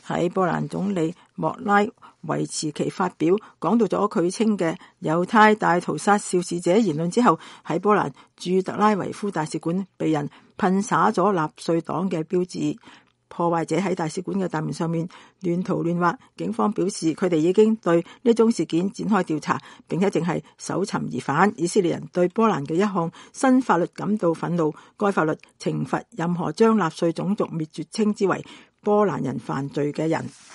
喺波蘭總理莫拉維茨奇發表講到咗佢稱嘅猶太大屠殺肇事者言論之後，喺波蘭駐特拉維夫大使館被人噴灑咗納粹黨嘅標誌。破壞者喺大使館嘅大門上面亂塗亂畫，警方表示佢哋已經對呢宗事件展開調查，並且正係搜尋疑犯。以色列人對波蘭嘅一項新法律感到憤怒，該法律懲罰任何將納粹種族滅絕稱之為波蘭人犯罪嘅人。